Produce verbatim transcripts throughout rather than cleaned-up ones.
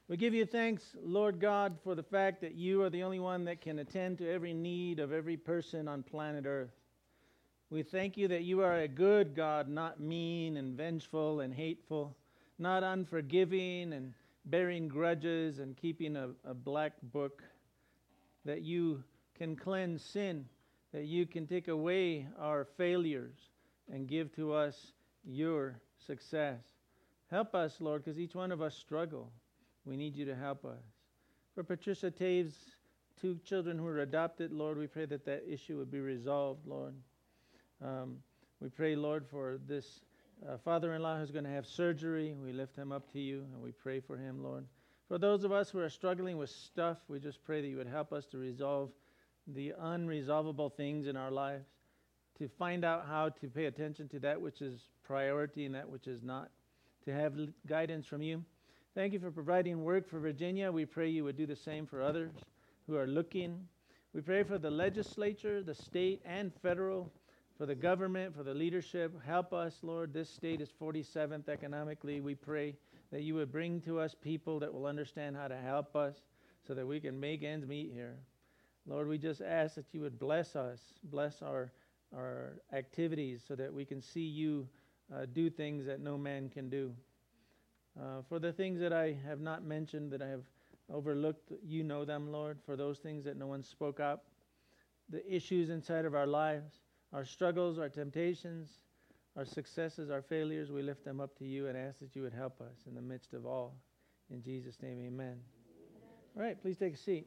We give you thanks, Lord God, for the fact that you are the only one that can attend to every need of every person on planet Earth. We thank you that you are a good God, not mean and vengeful and hateful, not unforgiving and bearing grudges and keeping a, a black book, that you can cleanse sin, that you can take away our failures and give to us your success. Help us, Lord, because each one of us struggle. We need you to help us. For Patricia Taves' two children who are adopted, Lord, we pray that that issue would be resolved, Lord. Um, we pray, Lord, for this uh, father-in-law who's going to have surgery. We lift him up to you, and we pray for him, Lord. For those of us who are struggling with stuff, we just pray that you would help us to resolve the unresolvable things in our lives, to find out how to pay attention to that which is priority and that which is not, to have l- guidance from you. Thank you for providing work for Virginia. We pray you would do the same for others who are looking. We pray for the legislature, the state and federal, for the government, for the leadership. Help us, Lord. This state is forty-seventh economically. We pray that you would bring to us people that will understand how to help us so that we can make ends meet here. Lord, we just ask that you would bless us, bless our, our activities so that we can see you uh, do things that no man can do. Uh, for the things that I have not mentioned, that I have overlooked, you know them, Lord. For those things that no one spoke up, the issues inside of our lives, our struggles, our temptations, our successes, our failures, we lift them up to you and ask that you would help us in the midst of all. In Jesus' name, amen. All right, please take a seat.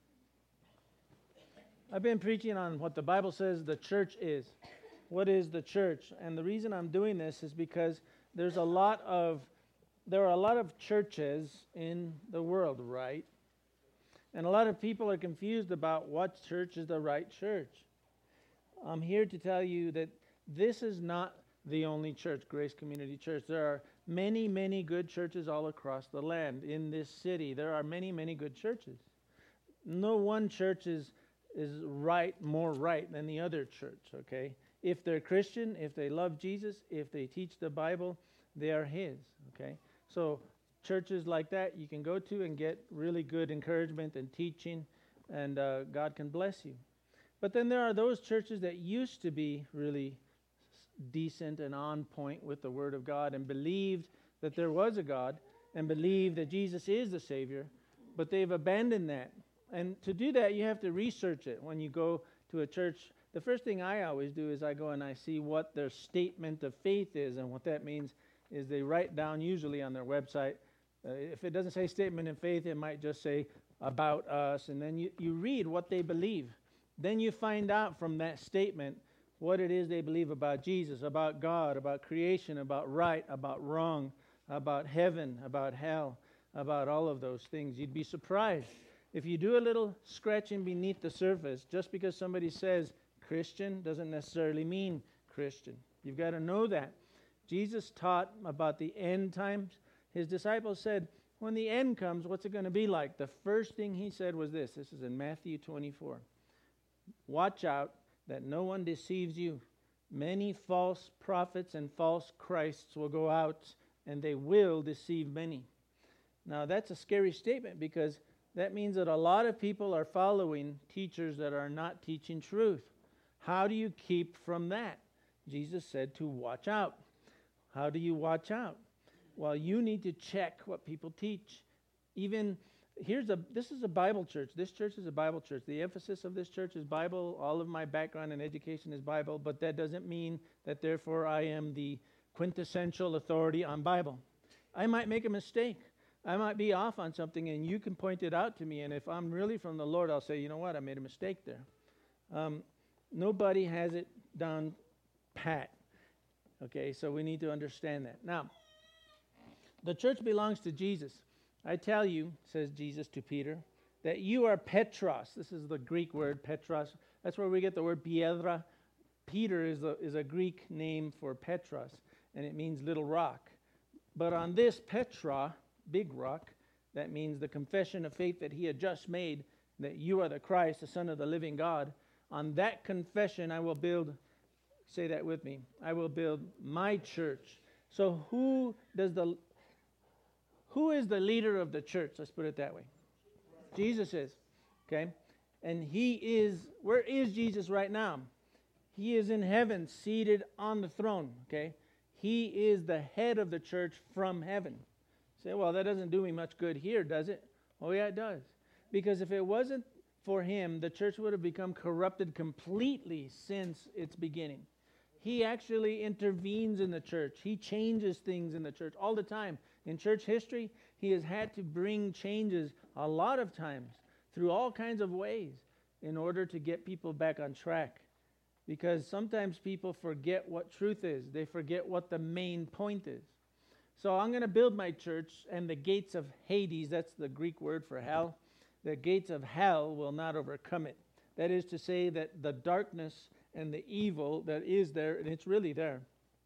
I've been preaching on what the Bible says the church is. What is the church? And the reason I'm doing this is because there's a lot of There are a lot of churches in the world, right? And a lot of people are confused about what church is the right church. I'm here to tell you that this is not the only church, Grace Community Church. There are many, many good churches all across the land. In this city, there are many, many good churches. No one church is, is right, more right than the other church, okay? If they're Christian, if they love Jesus, if they teach the Bible, they are His, okay? So churches like that you can go to and get really good encouragement and teaching, and uh, God can bless you. But then there are those churches that used to be really decent and on point with the Word of God and believed that there was a God and believed that Jesus is the Savior, but they've abandoned that. And to do that, you have to research it. When you go to a church, the first thing I always do is I go and I see what their statement of faith is, and what that means is they write down usually on their website. Uh, if it doesn't say statement of faith, it might just say about us, and then you, you read what they believe. Then you find out from that statement what it is they believe about Jesus, about God, about creation, about right, about wrong, about heaven, about hell, about all of those things. You'd be surprised. If you do a little scratching beneath the surface, just because somebody says Christian doesn't necessarily mean Christian. You've got to know that. Jesus taught about the end times. His disciples said, when the end comes, what's it going to be like? The first thing he said was this. This is in Matthew twenty-four. Watch out that no one deceives you. Many false prophets and false Christs will go out, and they will deceive many. Now, that's a scary statement, because that means that a lot of people are following teachers that are not teaching truth. How do you keep from that? Jesus said to watch out. How do you watch out? Well, you need to check what people teach. Even, here's a, this is a Bible church. This church is a Bible church. The emphasis of this church is Bible. All of my background and education is Bible, but that doesn't mean that therefore I am the quintessential authority on Bible. I might make a mistake. I might be off on something, and you can point it out to me, and if I'm really from the Lord, I'll say, you know what, I made a mistake there. Um, nobody has it down pat. Okay, so we need to understand that. Now, the church belongs to Jesus. I tell you, says Jesus to Peter, that you are Petros. This is the Greek word, Petros. That's where we get the word piedra. Peter is a, is a Greek name for Petros, and it means little rock. But on this Petra, big rock, that means the confession of faith that he had just made, that you are the Christ, the Son of the living God. On that confession, I will build, say that with me, I will build my church. So who does the Who is the leader of the church? Let's put it that way. Jesus is. Okay? And he is, where is Jesus right now? He is in heaven, seated on the throne. Okay? He is the head of the church from heaven. Say, well, that doesn't do me much good here, does it? Oh, yeah, it does. Because if it wasn't for him, the church would have become corrupted completely since its beginning. He actually intervenes in the church. He changes things in the church all the time. In church history, he has had to bring changes a lot of times through all kinds of ways in order to get people back on track. Because sometimes people forget what truth is. They forget what the main point is. So I'm going to build my church, and the gates of Hades, that's the Greek word for hell, the gates of hell will not overcome it. That is to say that the darkness and the evil that is there, and it's really there.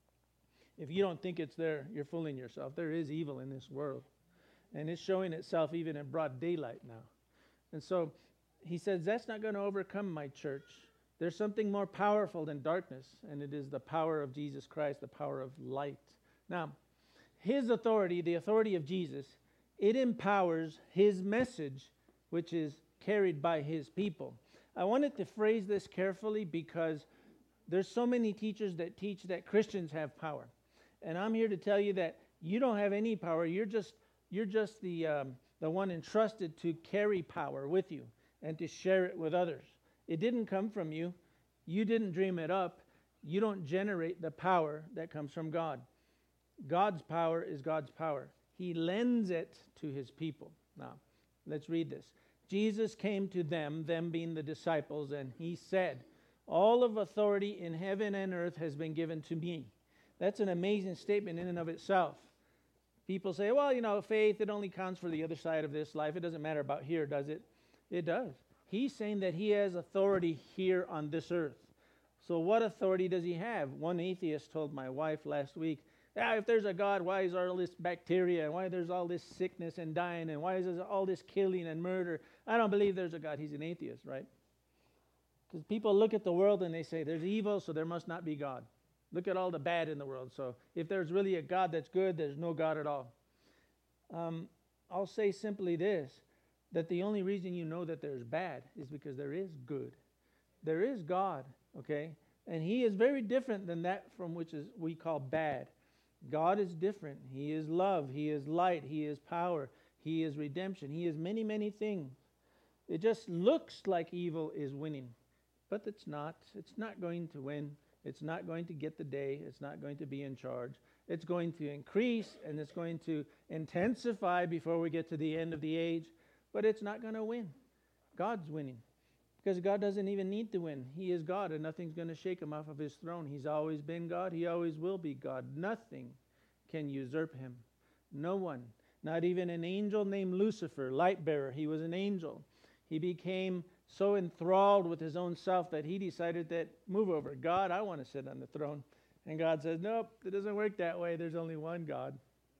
If you don't think it's there, you're fooling yourself. There is evil in this world. And it's showing itself even in broad daylight now. And so he says, that's not going to overcome my church. There's something more powerful than darkness, and it is the power of Jesus Christ, the power of light. Now, his authority, the authority of Jesus, it empowers his message, which is carried by his people. I wanted to phrase this carefully because there's so many teachers that teach that Christians have power. And I'm here to tell you that you don't have any power. You're just you're just the um, the one entrusted to carry power with you and to share it with others. It didn't come from you. You didn't dream it up. You don't generate the power that comes from God. God's power is God's power. He lends it to his people. Now, let's read this. Jesus came to them, them being the disciples, and he said, all of authority in heaven and earth has been given to me. That's an amazing statement in and of itself. People say, well, you know, faith, it only counts for the other side of this life. It doesn't matter about here, does it? It does. He's saying that he has authority here on this earth. So what authority does he have? One atheist told my wife last week, yeah, if there's a God, why is there all this bacteria, and why there's all this sickness and dying, and why is there all this killing and murder? I don't believe there's a God. He's an atheist, right? Because people look at the world and they say, there's evil, so there must not be God. Look at all the bad in the world. So if there's really a God that's good, there's no God at all. Um, I'll say simply this, that the only reason you know that there's bad is because there is good. There is God, okay? And he is very different than that from which is we call bad. God is different. He is love. He is light. He is power. He is redemption. He is many, many things. It just looks like evil is winning, but it's not. It's not going to win. It's not going to get the day. It's not going to be in charge. It's going to increase, and it's going to intensify before we get to the end of the age, but it's not going to win. God's winning, because God doesn't even need to win. He is God, and nothing's going to shake him off of his throne. He's always been God. He always will be God. Nothing can usurp him. No one. Not even an angel named Lucifer, light bearer. He was an angel. He became so enthralled with his own self that he decided that, move over, God, I want to sit on the throne. And God says, nope, it doesn't work that way. There's only one God.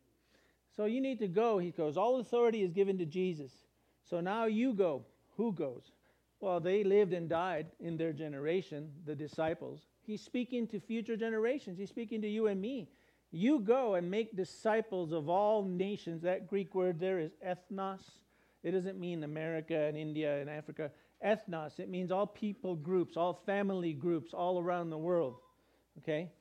So you need to go. He goes, all authority is given to Jesus. So now you go. Who goes? Well, they lived and died in their generation, the disciples. He's speaking to future generations. He's speaking to you and me. You go and make disciples of all nations. That Greek word there is ethnos. It doesn't mean America and India and Africa. Ethnos, it means all people groups, all family groups all around the world. Okay?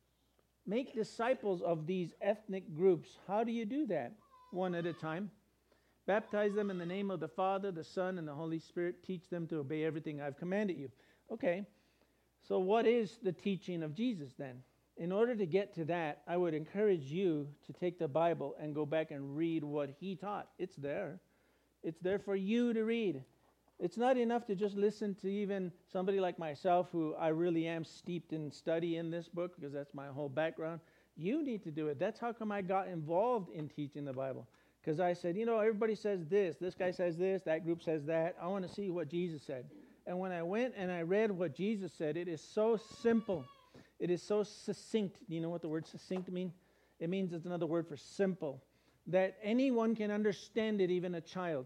Make disciples of these ethnic groups. How do you do that? One at a time. Baptize them in the name of the Father, the Son, and the Holy Spirit. Teach them to obey everything I've commanded you. Okay, so what is the teaching of Jesus then? In order to get to that, I would encourage you to take the Bible and go back and read what he taught. It's there. It's there for you to read. It's not enough to just listen to even somebody like myself, who I really am steeped in study in this book, because that's my whole background. You need to do it. That's how come I got involved in teaching the Bible. Because I said, you know, everybody says this. This guy says this. That group says that. I want to see what Jesus said. And when I went and I read what Jesus said, it is so simple. It is so succinct. Do you know what the word succinct means? It means it's another word for simple. That anyone can understand it, even a child.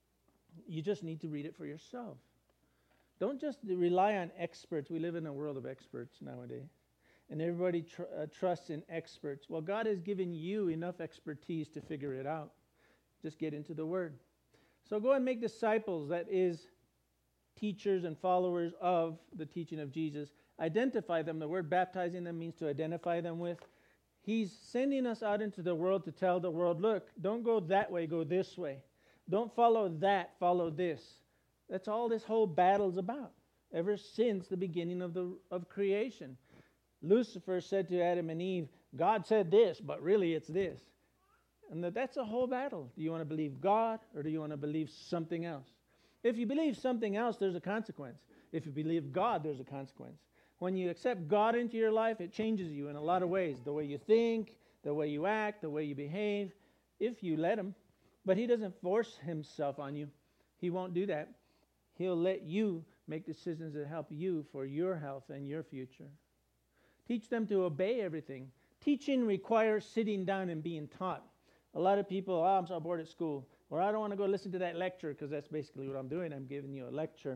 You just need to read it for yourself. Don't just rely on experts. We live in a world of experts nowadays. And everybody tr- uh, trusts in experts. Well, God has given you enough expertise to figure it out. Just get into the Word. So go and make disciples, that is, teachers and followers of the teaching of Jesus. Identify them. The word baptizing them means to identify them with. He's sending us out into the world to tell the world, look, don't go that way, go this way. Don't follow that, follow this. That's all this whole battle's about, ever since the beginning of the of creation. Lucifer said to Adam and Eve, God said this, but really it's this. And that, that's a whole battle. Do you want to believe God, or do you want to believe something else? If you believe something else, there's a consequence. If you believe God, there's a consequence. When you accept God into your life, it changes you in a lot of ways. The way you think, the way you act, the way you behave, if you let Him. But He doesn't force Himself on you. He won't do that. He'll let you make decisions that help you for your health and your future. Teach them to obey everything. Teaching requires sitting down and being taught. A lot of people, oh, I'm so bored at school. Or I don't want to go listen to that lecture, because that's basically what I'm doing. I'm giving you a lecture.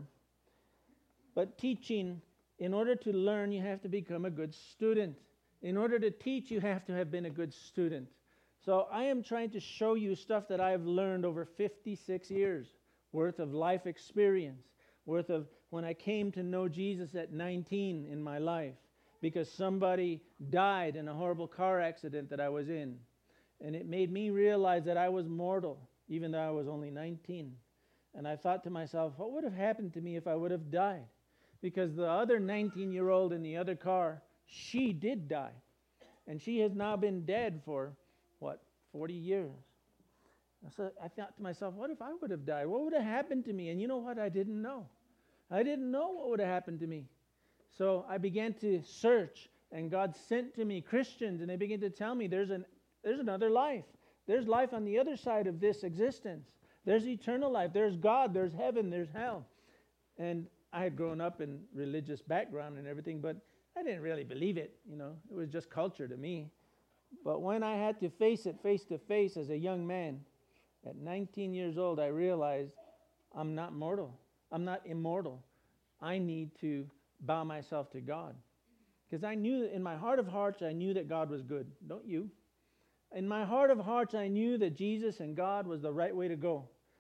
But teaching, in order to learn, you have to become a good student. In order to teach, you have to have been a good student. So I am trying to show you stuff that I've learned over fifty-six years worth of life experience, worth of when I came to know Jesus at nineteen in my life, because somebody died in a horrible car accident that I was in. And it made me realize that I was mortal, even though I was only nineteen. And I thought to myself, what would have happened to me if I would have died? Because the other nineteen-year-old in the other car, she did die. And she has now been dead for, what, forty years. So I thought to myself, what if I would have died? What would have happened to me? And you know what? I didn't know. I didn't know what would have happened to me. So I began to search, and God sent to me Christians, and they began to tell me there's an there's another life. There's life on the other side of this existence. There's eternal life. There's God. There's heaven. There's hell. And I had grown up in religious background and everything, but I didn't really believe it. You know, it was just culture to me. But when I had to face it face to face as a young man, at nineteen years old, I realized I'm not mortal. I'm not immortal. I need to bow myself to God. Because I knew that in my heart of hearts, I knew that God was good. Don't you? In my heart of hearts, I knew that Jesus and God was the right way to go.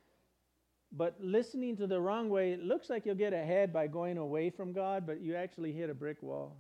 But listening to the wrong way, it looks like you'll get ahead by going away from God, but you actually hit a brick wall.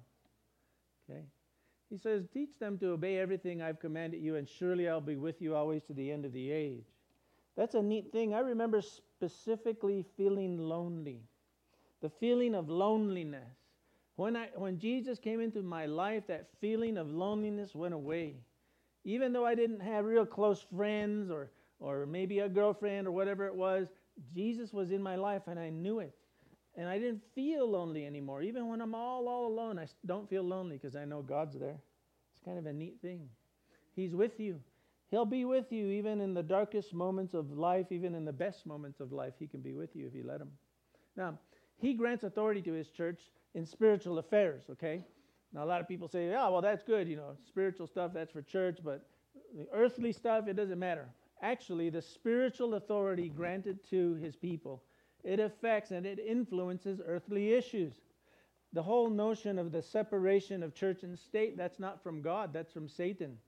Okay? He says, teach them to obey everything I've commanded you, and surely I'll be with you always to the end of the age. That's a neat thing. I remember specifically feeling lonely. The feeling of loneliness. When I, when Jesus came into my life, that feeling of loneliness went away. Even though I didn't have real close friends or or maybe a girlfriend or whatever it was, Jesus was in my life and I knew it. And I didn't feel lonely anymore. Even when I'm all, all alone, I don't feel lonely because I know God's there. It's kind of a neat thing. He's with you. He'll be with you even in the darkest moments of life, even in the best moments of life. He can be with you if you let Him. Now, He grants authority to His church in spiritual affairs, okay? Now, a lot of people say, oh, well, that's good, you know, spiritual stuff, that's for church, but the earthly stuff, it doesn't matter. Actually, the spiritual authority granted to His people, it affects and it influences earthly issues. The whole notion of the separation of church and state, that's not from God, that's from Satan.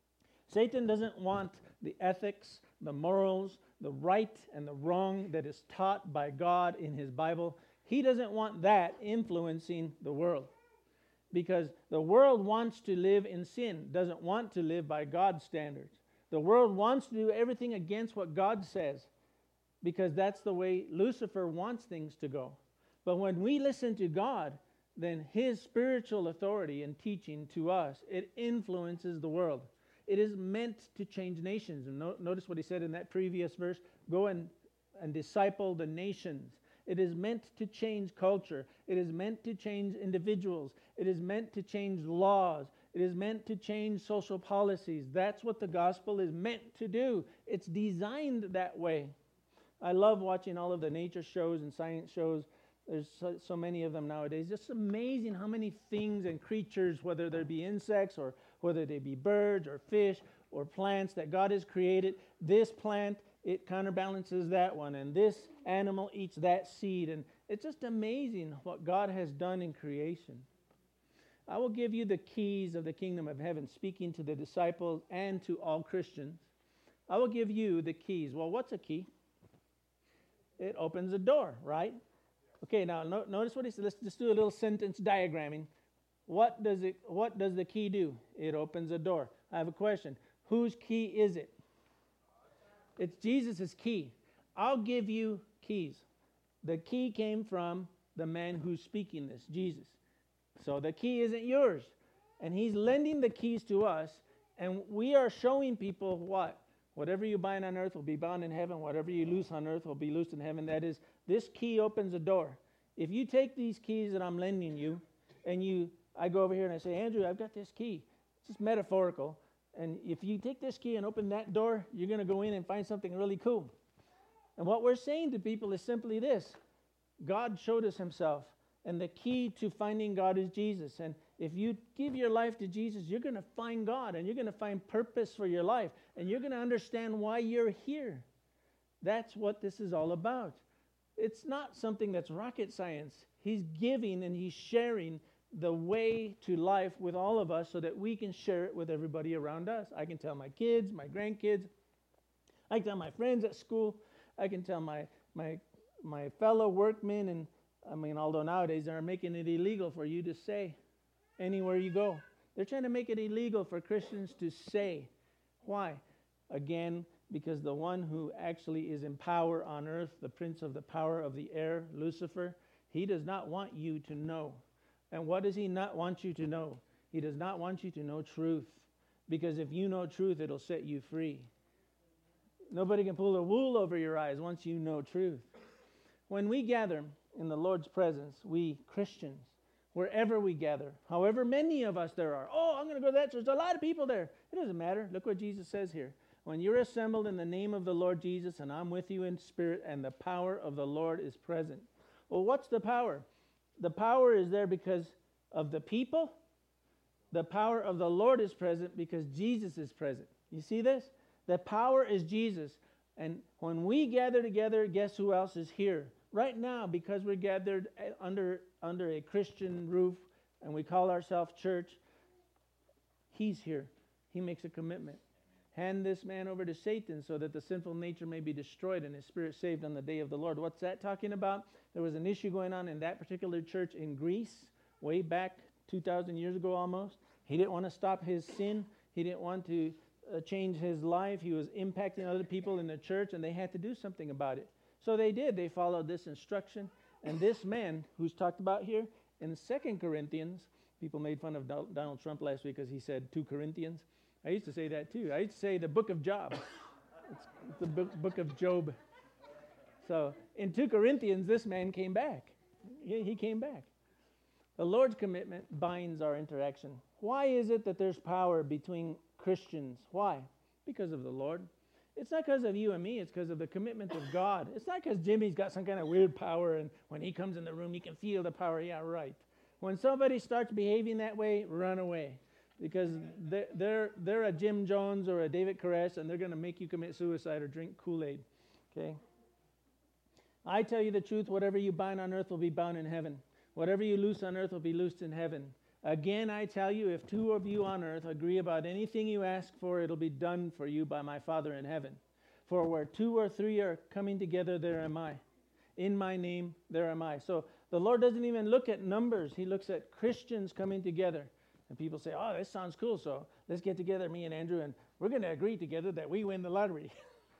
Satan doesn't want the ethics, the morals, the right and the wrong that is taught by God in His Bible. He doesn't want that influencing the world. Because the world wants to live in sin, doesn't want to live by God's standards. The world wants to do everything against what God says, because that's the way Lucifer wants things to go. But when we listen to God, then His spiritual authority and teaching to us, it influences the world. It is meant to change nations. And no, notice what He said in that previous verse, go and, and disciple the nations. It is meant to change culture. It is meant to change individuals. It is meant to change laws. It is meant to change social policies. That's what the gospel is meant to do. It's designed that way. I love watching all of the nature shows and science shows. There's so, so many of them nowadays. Just amazing how many things and creatures, whether they be insects or whether they be birds or fish or plants that God has created. This plant, it counterbalances that one, and this animal eats that seed. And it's just amazing what God has done in creation. I will give you the keys of the kingdom of heaven, speaking to the disciples and to all Christians. I will give you the keys. Well, what's a key? It opens a door, right? Okay, now no, notice what he said. Let's just do a little sentence diagramming. What does it? What does the key do? It opens a door. I have a question. Whose key is it? It's Jesus' key. I'll give you keys. The key came from the man who's speaking this, Jesus. So the key isn't yours. And he's lending the keys to us. And we are showing people what? Whatever you bind on earth will be bound in heaven. Whatever you loose on earth will be loosed in heaven. That is, this key opens a door. If you take these keys that I'm lending you, and you, I go over here and I say, Andrew, I've got this key. It's just metaphorical. And if you take this key and open that door, you're going to go in and find something really cool. And what we're saying to people is simply this. God showed us himself. And the key to finding God is Jesus. And if you give your life to Jesus, you're going to find God. And you're going to find purpose for your life. And you're going to understand why you're here. That's what this is all about. It's not something that's rocket science. He's giving and he's sharing the way to life with all of us so that we can share it with everybody around us. I can tell my kids, my grandkids. I can tell my friends at school. I can tell my my my fellow workmen. And I mean, although nowadays they're making it illegal for you to say anywhere you go. They're trying to make it illegal for Christians to say. Why? Again, because the one who actually is in power on earth, the prince of the power of the air, Lucifer, he does not want you to know. And what does he not want you to know? He does not want you to know truth. Because if you know truth, it'll set you free. Nobody can pull the wool over your eyes once you know truth. When we gather in the Lord's presence, we Christians, wherever we gather, however many of us there are, oh, I'm going to go to that church. There's a lot of people there. It doesn't matter. Look what Jesus says here. When you're assembled in the name of the Lord Jesus, and I'm with you in spirit, and the power of the Lord is present. Well, what's the power? The power is there because of the people. The power of the Lord is present because Jesus is present. You see this? The power is Jesus. And when we gather together, guess who else is here? Right now, because we're gathered under, under a Christian roof and we call ourselves church, he's here. He makes a commitment. Hand this man over to Satan so that the sinful nature may be destroyed and his spirit saved on the day of the Lord. What's that talking about? There was an issue going on in that particular church in Greece way back two thousand years ago almost. He didn't want to stop his sin. He didn't want to uh, change his life. He was impacting other people in the church, and they had to do something about it. So they did. They followed this instruction. And this man who's talked about here in Second Corinthians, people made fun of Donald Trump last week because he said two Corinthians. I used to say that too. I used to say the book of Job. It's, it's the book, book of Job. So in two Corinthians, this man came back. He, he came back. The Lord's commitment binds our interaction. Why is it that there's power between Christians? Why? Because of the Lord. It's not because of you and me. It's because of the commitment of God. It's not because Jimmy's got some kind of weird power and when he comes in the room, you can feel the power. Yeah, right. When somebody starts behaving that way, run away. Because they're, they're, they're a Jim Jones or a David Koresh, and they're going to make you commit suicide or drink Kool-Aid. Okay? I tell you the truth, whatever you bind on earth will be bound in heaven. Whatever you loose on earth will be loosed in heaven. Again, I tell you, if two of you on earth agree about anything you ask for, it'll be done for you by my Father in heaven. For where two or three are coming together, there am I. In my name, there am I. So the Lord doesn't even look at numbers. He looks at Christians coming together. And people say, oh, this sounds cool, so let's get together, me and Andrew, and we're going to agree together that we win the lottery.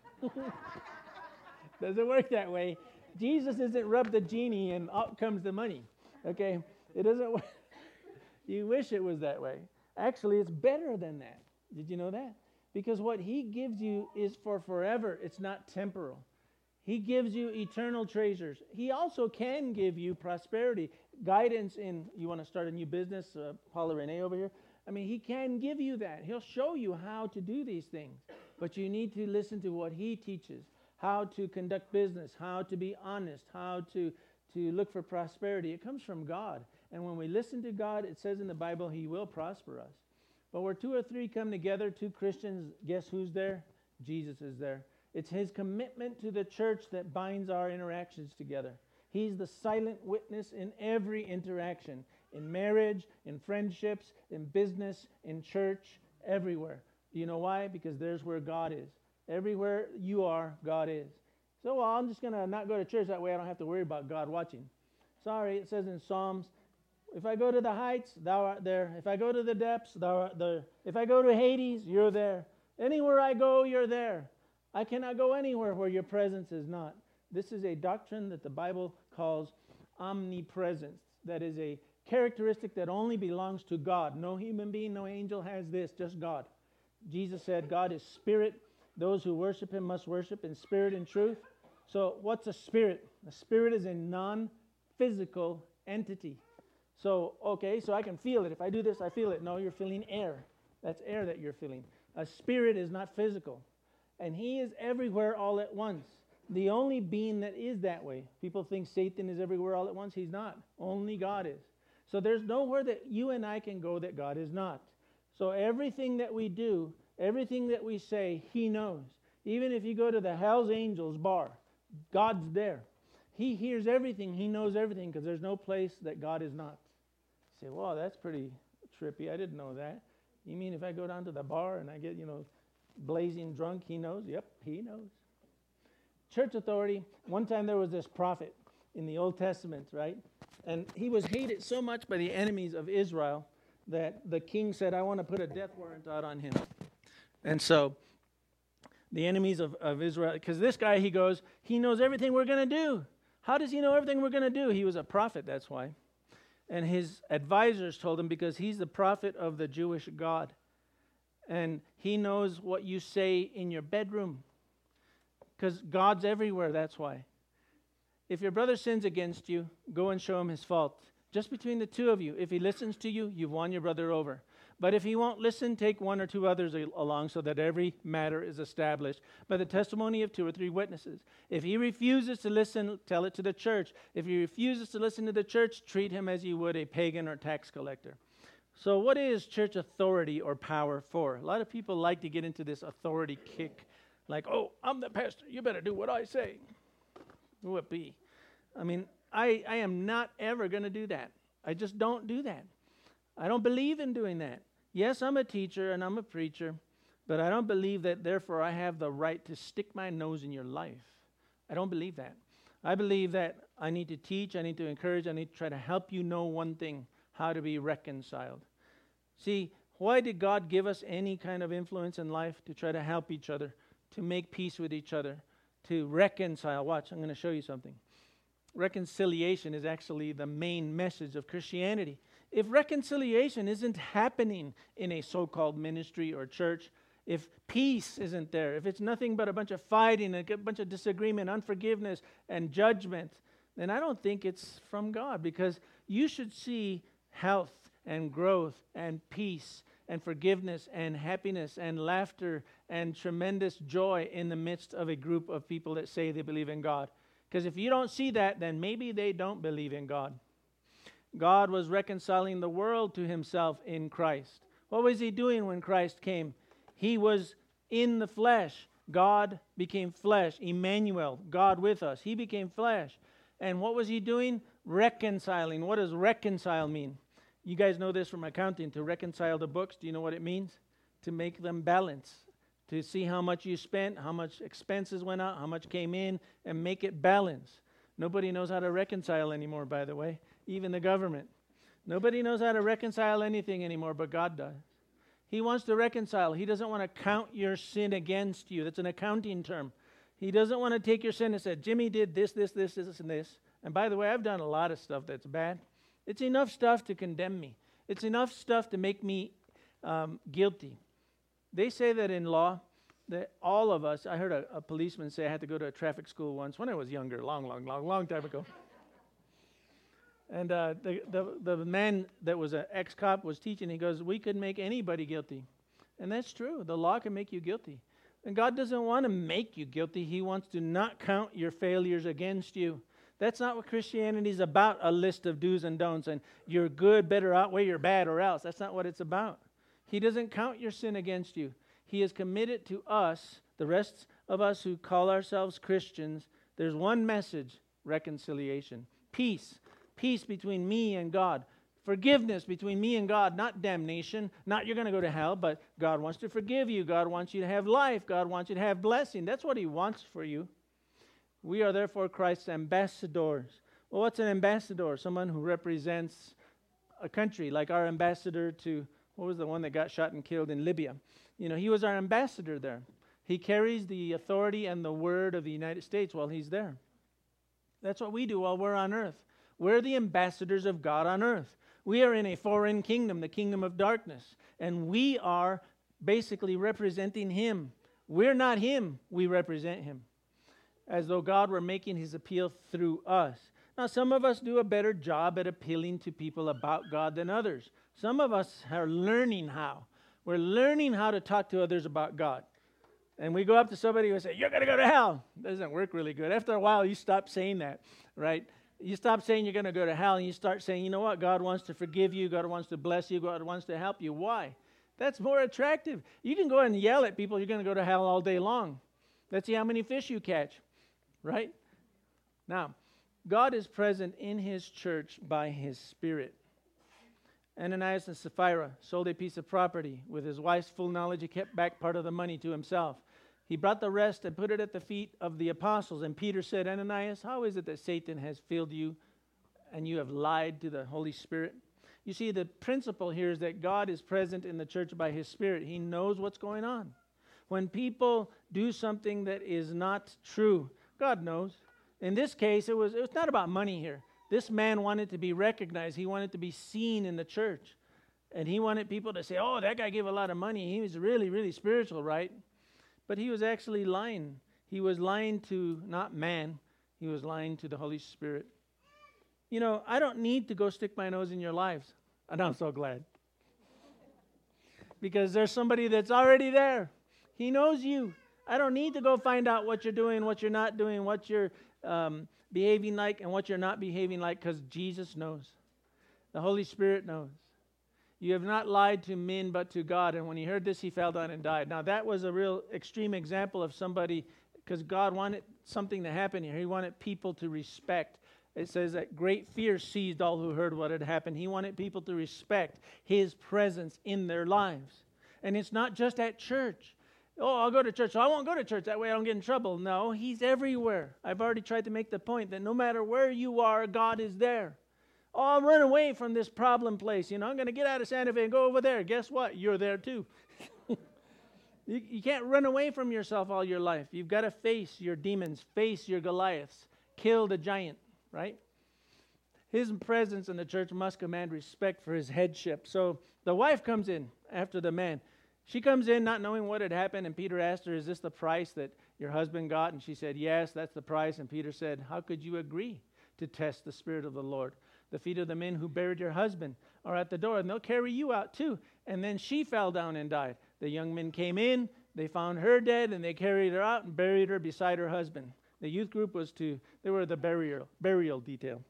Doesn't work that way. Jesus isn't rub the genie and out comes the money. Okay? It doesn't work. You wish it was that way. Actually, it's better than that. Did you know that? Because what he gives you is for forever. It's not temporal. He gives you eternal treasures. He also can give you prosperity, guidance in, you want to start a new business, uh, Paula Renee over here. I mean, he can give you that. He'll show you how to do these things. But you need to listen to what he teaches, how to conduct business, how to be honest, how to, to look for prosperity. It comes from God. And when we listen to God, it says in the Bible, he will prosper us. But where two or three come together, two Christians, guess who's there? Jesus is there. It's his commitment to the church that binds our interactions together. He's the silent witness in every interaction, in marriage, in friendships, in business, in church, everywhere. Do you know why? Because there's where God is. Everywhere you are, God is. So, well, I'm just going to not go to church. That way I don't have to worry about God watching. Sorry, it says in Psalms, if I go to the heights, thou art there. If I go to the depths, thou art there. If I go to Hades, you're there. Anywhere I go, you're there. I cannot go anywhere where your presence is not. This is a doctrine that the Bible calls omnipresence. That is a characteristic that only belongs to God. No human being, no angel has this, just God. Jesus said God is spirit. Those who worship him must worship in spirit and truth. So what's a spirit? A spirit is a non-physical entity. So, okay, so I can feel it. If I do this, I feel it. No, you're feeling air. That's air that you're feeling. A spirit is not physical. And he is everywhere all at once. The only being that is that way. People think Satan is everywhere all at once. He's not. Only God is. So there's nowhere that you and I can go that God is not. So everything that we do, everything that we say, he knows. Even if you go to the Hell's Angels bar, God's there. He hears everything. He knows everything because there's no place that God is not. You say, wow, that's pretty trippy. I didn't know that. You mean if I go down to the bar and I get, you know, blazing drunk, he knows? Yep, he knows. Church authority. One time there was this prophet in the Old Testament, right? And he was hated so much by the enemies of Israel that the king said, I want to put a death warrant out on him. And so the enemies of, of Israel, because this guy, he goes, he knows everything we're going to do. How does he know everything we're going to do? He was a prophet, that's why. And his advisors told him, because he's the prophet of the Jewish God. And he knows what you say in your bedroom. Because God's everywhere, that's why. If your brother sins against you, go and show him his fault. Just between the two of you. If he listens to you, you've won your brother over. But if he won't listen, take one or two others along so that every matter is established by the testimony of two or three witnesses. If he refuses to listen, tell it to the church. If he refuses to listen to the church, treat him as you would a pagan or tax collector. So what is church authority or power for? A lot of people like to get into this authority kick. Like, oh, I'm the pastor. You better do what I say. Who it be? I mean, I, I am not ever going to do that. I just don't do that. I don't believe in doing that. Yes, I'm a teacher and I'm a preacher, but I don't believe that therefore I have the right to stick my nose in your life. I don't believe that. I believe that I need to teach, I need to encourage, I need to try to help you know one thing, how to be reconciled. See, why did God give us any kind of influence in life? To try to help each other, to make peace with each other, to reconcile. Watch, I'm going to show you something. Reconciliation is actually the main message of Christianity. If reconciliation isn't happening in a so-called ministry or church, if peace isn't there, if it's nothing but a bunch of fighting, a bunch of disagreement, unforgiveness, and judgment, then I don't think it's from God, because you should see health and growth and peace and forgiveness and happiness and laughter and tremendous joy in the midst of a group of people that say they believe in God. Because if you don't see that, then maybe they don't believe in God. God was reconciling the world to himself in Christ. What was he doing when Christ came? He was in the flesh. God became flesh. Emmanuel, God with us. He became flesh. And what was he doing? Reconciling. What does reconcile mean? You guys know this from accounting. To reconcile the books, do you know what it means? To make them balance. To see how much you spent, how much expenses went out, how much came in, and make it balance. Nobody knows how to reconcile anymore, by the way. Even the government. Nobody knows how to reconcile anything anymore, but God does. He wants to reconcile. He doesn't want to count your sin against you. That's an accounting term. He doesn't want to take your sin and say, Jimmy did this, this, this, this, and this. And by the way, I've done a lot of stuff that's bad. It's enough stuff to condemn me. It's enough stuff to make me um, guilty. They say that in law, that all of us, I heard a, a policeman say I had to go to a traffic school once when I was younger, long, long, long, long time ago. And uh, the, the the man that was an ex-cop was teaching. He goes, we could make anybody guilty. And that's true. The law can make you guilty. And God doesn't want to make you guilty. He wants to not count your failures against you. That's not what Christianity is about, a list of do's and don'ts. And your good better outweigh your bad or else. That's not what it's about. He doesn't count your sin against you. He is committed to us, the rest of us who call ourselves Christians. There's one message, reconciliation. Peace. Peace between me and God. Forgiveness between me and God, not damnation, not you're going to go to hell, but God wants to forgive you. God wants you to have life. God wants you to have blessing. That's what he wants for you. We are therefore Christ's ambassadors. Well, what's an ambassador? Someone who represents a country, like our ambassador to, what was the one that got shot and killed in Libya? You know, he was our ambassador there. He carries the authority and the word of the United States while he's there. That's what we do while we're on earth. We're the ambassadors of God on earth. We are in a foreign kingdom, the kingdom of darkness, and we are basically representing him. We're not him, we represent him, as though God were making his appeal through us. Now, some of us do a better job at appealing to people about God than others. Some of us are learning how. We're learning how to talk to others about God. And we go up to somebody and say, you're going to go to hell. It doesn't work really good. After a while, you stop saying that, right? You stop saying you're going to go to hell, and you start saying, you know what? God wants to forgive you. God wants to bless you. God wants to help you. Why? That's more attractive. You can go and yell at people, you're going to go to hell all day long. Let's see how many fish you catch, right? Now, God is present in his church by his Spirit. Ananias and Sapphira sold a piece of property. With his wife's full knowledge, he kept back part of the money to himself. He brought the rest and put it at the feet of the apostles. And Peter said, Ananias, how is it that Satan has filled you and you have lied to the Holy Spirit? You see, the principle here is that God is present in the church by his Spirit. He knows what's going on. When people do something that is not true, God knows. In this case, it was, it was not about money here. This man wanted to be recognized. He wanted to be seen in the church. And he wanted people to say, oh, that guy gave a lot of money. He was really, really spiritual, right? But he was actually lying. He was lying to not man. He was lying to the Holy Spirit. You know, I don't need to go stick my nose in your lives. And I'm so glad. Because there's somebody that's already there. He knows you. I don't need to go find out what you're doing, what you're not doing, what you're um, behaving like, and what you're not behaving like, because Jesus knows. The Holy Spirit knows. You have not lied to men, but to God. And when he heard this, he fell down and died. Now, that was a real extreme example of somebody, because God wanted something to happen here. He wanted people to respect. It says that great fear seized all who heard what had happened. He wanted people to respect his presence in their lives. And it's not just at church. Oh, I'll go to church. So I won't go to church. That way I don't get in trouble. No, he's everywhere. I've already tried to make the point that no matter where you are, God is there. Oh, I'll run away from this problem place. You know, I'm going to get out of Santa Fe and go over there. Guess what? You're there too. you, you can't run away from yourself all your life. You've got to face your demons, face your Goliaths, kill the giant, right? His presence in the church must command respect for his headship. So the wife comes in after the man. She comes in not knowing what had happened, and Peter asked her, is this the price that your husband got? And she said, yes, that's the price. And Peter said, how could you agree to test the Spirit of the Lord? The feet of the men who buried your husband are at the door, and they'll carry you out too. And then she fell down and died. The young men came in, they found her dead, and they carried her out and buried her beside her husband. The youth group was to, they were the burial, burial detail.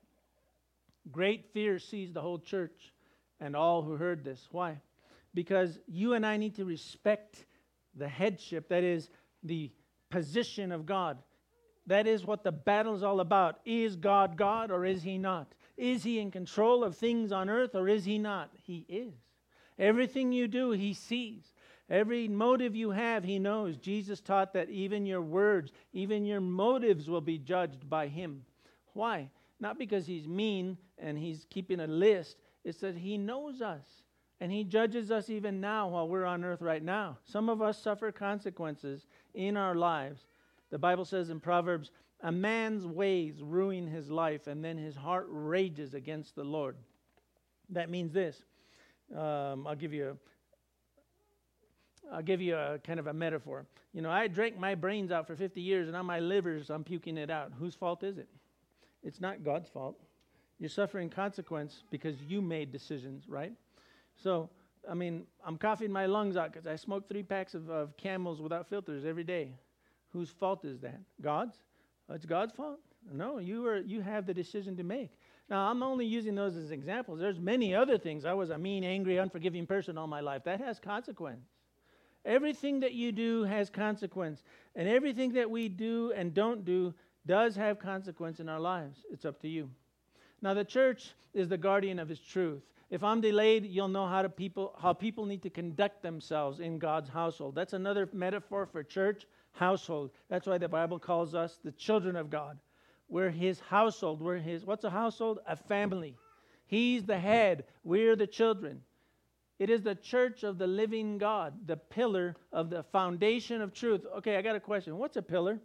Great fear seized the whole church and all who heard this. Why? Because you and I need to respect the headship, that is the position of God. That is what the battle is all about. Is God God or is he not? Is he in control of things on earth or is he not? He is. Everything you do, he sees. Every motive you have, he knows. Jesus taught that even your words, even your motives will be judged by him. Why? Not because he's mean and he's keeping a list. It's that he knows us. And he judges us even now while we're on earth right now. Some of us suffer consequences in our lives. The Bible says in Proverbs, a man's ways ruin his life, and then his heart rages against the Lord. That means this. Um, I'll give you a, I'll give you a kind of a metaphor. You know, I drank my brains out for fifty years, and on my livers, I'm puking it out. Whose fault is it? It's not God's fault. You're suffering consequence because you made decisions, right? So, I mean, I'm coughing my lungs out because I smoke three packs of, of Camels without filters every day. Whose fault is that? God's? Oh, it's God's fault? No, you are. You have the decision to make. Now, I'm only using those as examples. There's many other things. I was a mean, angry, unforgiving person all my life. That has consequence. Everything that you do has consequence. And everything that we do and don't do does have consequence in our lives. It's up to you. Now, the church is the guardian of His truth. If I'm delayed, you'll know how to people how people need to conduct themselves in God's household. That's another metaphor for church, household. That's why the Bible calls us the children of God. We're His household. We're His, what's a household? A family. He's the head. We're the children. It is the church of the living God, the pillar of the foundation of truth. Okay, I got a question. What's a pillar?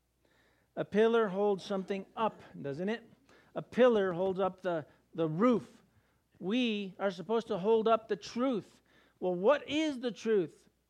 A pillar holds something up, doesn't it? A pillar holds up the, the roof. We are supposed to hold up the truth. Well, what is the truth?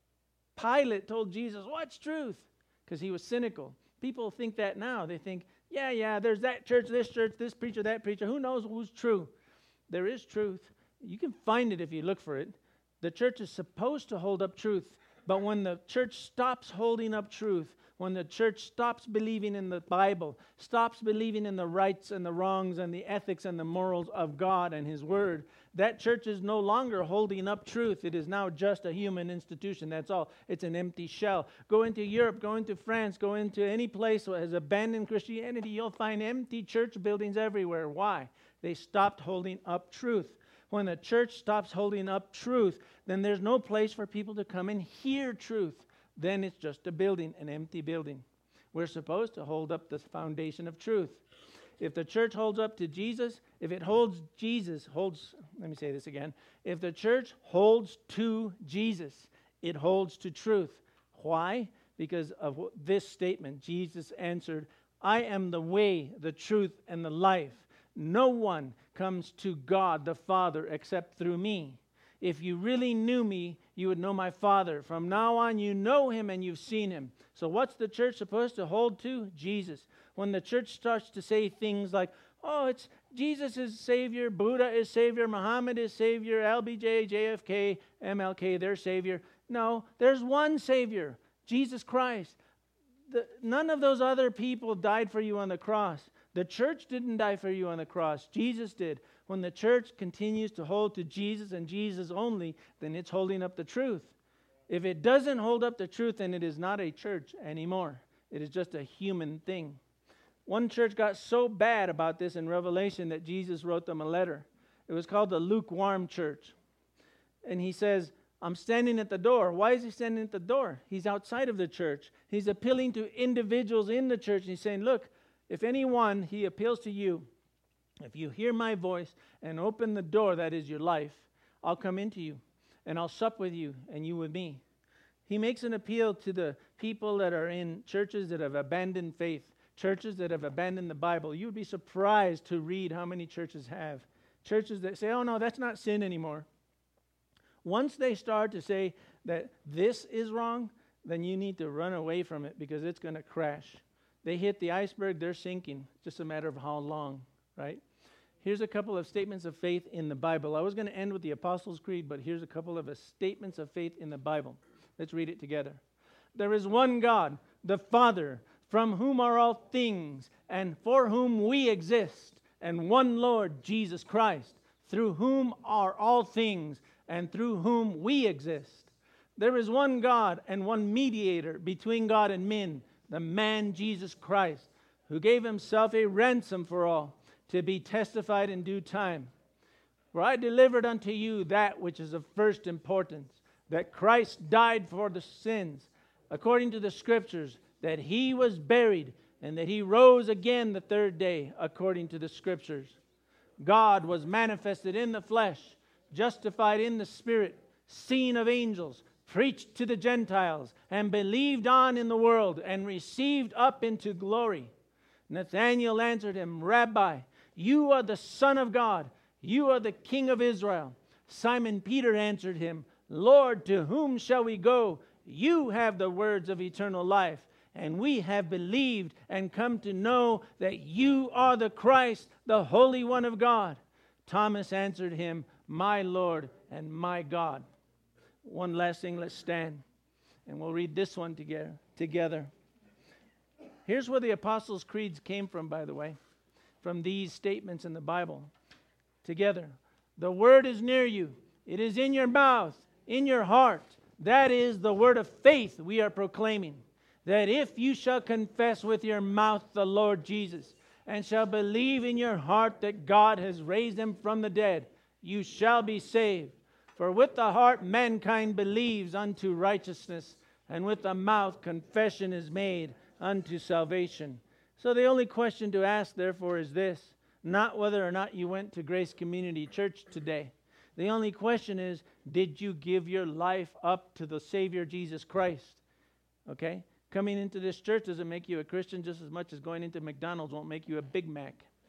Pilate told Jesus, what's truth? Because he was cynical. People think that now. They think, yeah, yeah, there's that church, this church, this preacher, that preacher. Who knows who's true? There is truth. You can find it if you look for it. The church is supposed to hold up truth. But when the church stops holding up truth, when the church stops believing in the Bible, stops believing in the rights and the wrongs and the ethics and the morals of God and His Word, that church is no longer holding up truth. It is now just a human institution. That's all. It's an empty shell. Go into Europe, go into France, go into any place that has abandoned Christianity, you'll find empty church buildings everywhere. Why? They stopped holding up truth. When the church stops holding up truth, then there's no place for people to come and hear truth. Then it's just a building, an empty building. We're supposed to hold up the foundation of truth. If the church holds up to Jesus, if it holds Jesus, holds, let me say this again. If the church holds to Jesus, it holds to truth. Why? Because of this statement. Jesus answered, I am the way, the truth, and the life. No one comes to God the Father except through me. If you really knew me, you would know my Father. From now on, you know Him and you've seen Him. So what's the church supposed to hold to? Jesus. When the church starts to say things like, oh, it's Jesus is Savior, Buddha is Savior, Muhammad is Savior, L B J, J F K, M L K, they're Savior. No, there's one Savior, Jesus Christ. The, none of those other people died for you on the cross. The church didn't die for you on the cross. Jesus did. When the church continues to hold to Jesus and Jesus only, then it's holding up the truth. If it doesn't hold up the truth, then it is not a church anymore. It is just a human thing. One church got so bad about this in Revelation that Jesus wrote them a letter. It was called the lukewarm church. And he says, I'm standing at the door. Why is he standing at the door? He's outside of the church. He's appealing to individuals in the church. And he's saying, look, if anyone, he appeals to you, if you hear my voice and open the door that is your life, I'll come into you and I'll sup with you and you with me. He makes an appeal to the people that are in churches that have abandoned faith, churches that have abandoned the Bible. You would be surprised to read how many churches have. Churches that say, oh no, that's not sin anymore. Once they start to say that this is wrong, then you need to run away from it because it's going to crash. They hit the iceberg, they're sinking. It's just a matter of how long. Right? Here's a couple of statements of faith in the Bible. I was going to end with the Apostles' Creed, but here's a couple of uh, statements of faith in the Bible. Let's read it together. There is one God, the Father, from whom are all things, and for whom we exist, and one Lord, Jesus Christ, through whom are all things, and through whom we exist. There is one God and one mediator between God and men, the man Jesus Christ, who gave Himself a ransom for all, to be testified in due time. For I delivered unto you that which is of first importance, that Christ died for the sins, according to the Scriptures, that He was buried, and that He rose again the third day, according to the Scriptures. God was manifested in the flesh, justified in the Spirit, seen of angels, preached to the Gentiles, and believed on in the world, and received up into glory. Nathanael answered him, Rabbi, you are the Son of God. You are the King of Israel. Simon Peter answered him, Lord, to whom shall we go? You have the words of eternal life, and we have believed and come to know that you are the Christ, the Holy One of God. Thomas answered him, my Lord and my God. One last thing, let's stand, and we'll read this one together. together. Here's where the Apostles' Creeds came from, by the way, from these statements in the Bible. Together. The word is near you. It is in your mouth, in your heart. That is the word of faith we are proclaiming. That if you shall confess with your mouth the Lord Jesus, and shall believe in your heart that God has raised him from the dead, you shall be saved. For with the heart mankind believes unto righteousness, and with the mouth confession is made unto salvation. So the only question to ask, therefore, is this: not whether or not you went to Grace Community Church today. The only question is, did you give your life up to the Savior Jesus Christ? Okay? Coming into this church doesn't make you a Christian just as much as going into McDonald's won't make you a Big Mac.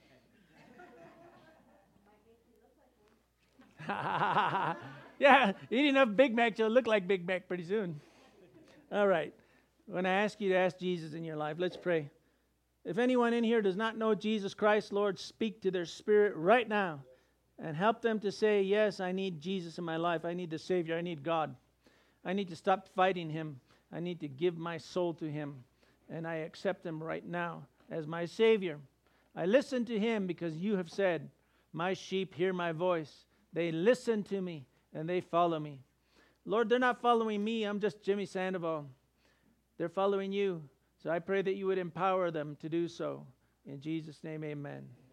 Yeah, eat enough Big Macs, you'll look like Big Mac pretty soon. All right. When I ask you to ask Jesus in your life, let's pray. If anyone in here does not know Jesus Christ, Lord, speak to their spirit right now and help them to say, yes, I need Jesus in my life. I need the Savior. I need God. I need to stop fighting him. I need to give my soul to him. And I accept him right now as my Savior. I listen to him because you have said, my sheep hear my voice. They listen to me and they follow me. Lord, they're not following me. I'm just Jimmy Sandoval. They're following you. So I pray that you would empower them to do so. In Jesus' name, amen.